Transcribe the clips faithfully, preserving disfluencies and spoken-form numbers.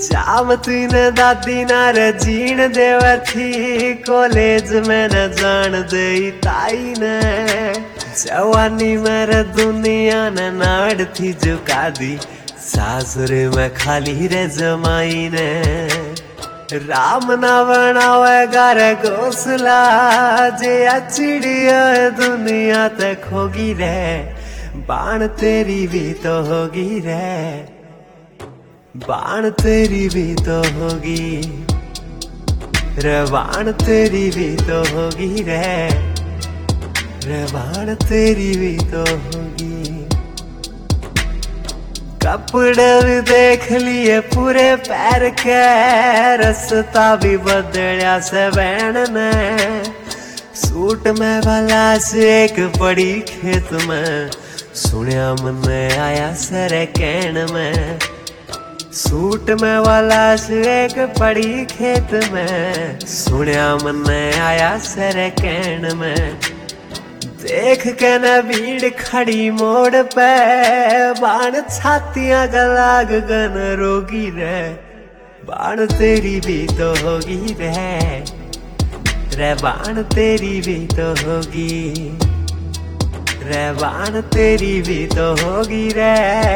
जामती ने दादी नार जीण देवा थी कॉलेज में न जान दे ताई ने जवानी मेरे दुनिया ने नाड़ थी झुका दी सासुरे में खाली रे जमाई ने राम ना बनावे घर घोसला जे चिड़िया दुनिया ते खोगी रे बाण तेरी भी तो होगी रे बाण तेरी भी तो होगी रे बाण तेरी भी तो होगी रे रे बाण तेरी भी तो होगी। कपड़े भी देख लिए पूरे पैर के रास्ता भी बदलिया से बहन ने सूट में भला से एक बड़ी खेत में सुनिया मन आया सर कहन में सूट में वाला से एक पड़ी खेत में सुनिया मन आया सर कहन में देख के न भीड़ खड़ी मोड़ पे बाण छातियां गलाग गन रोगी रे बाण तेरी भी तो होगी रे रे बाण तेरी भी तो होगी रे बाण तेरी भी तो होगी रे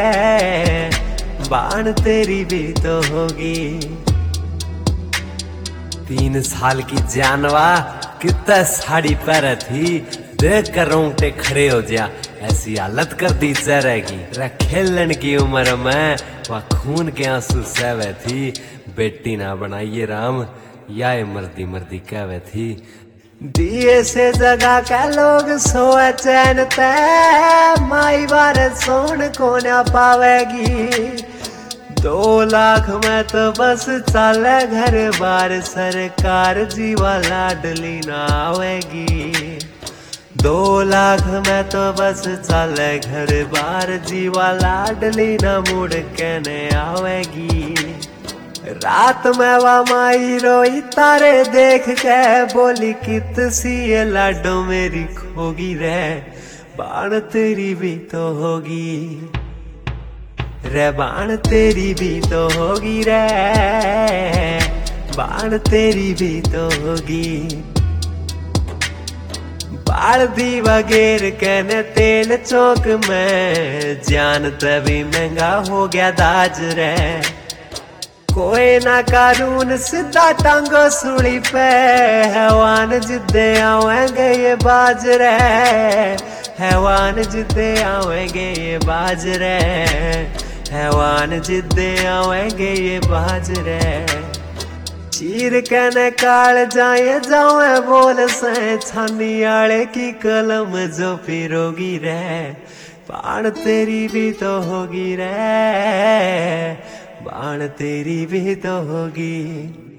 बाण तेरी भी तो होगी। तीन साल की जानवा कितना साड़ी पर थी देख कर रोंगटे खड़े हो जा ऐसी हालत कर दी जरेगी रे खेलन की उम्र में वह खून के आंसू सहवे थी बेटी ना बनाइए राम या मर्दी मर्दी कहवे थी दिए से जगह का लोग सोए चैन ते माई बार सोन को ना पावेगी दो लाख में तो बस चले घर बार सरकार जीवा लाडली ना आवेगी दो लाख में तो बस चले घर बार जीवा लाडली ना मुड़ के न आवेगी रात में वा माई रोई तारे देख के बोली कित सी ये लाडो मेरी खोगी रे बाण तेरी भी तो होगी रे बाण तेरी भी तो होगी रे बाण तेरी भी तो होगी। बाल दी वगैर कहने तेल चौक में जान तभी महंगा हो गया दाज रे कोई ना कानून सीधा टांगो सुड़ी पे हैवान जिद्दे आवेंगे ये बाज रे हैवान जिद्दे आवेंगे ये बाज रे हैवान जिद्दे आवेंगे ये बाज रे चीर के न काल जाए जाओ बोल से छानी आले की कलम जो पिरोगी रे बाण तेरी भी तो होगी रे बाण तेरी भी तो होगी।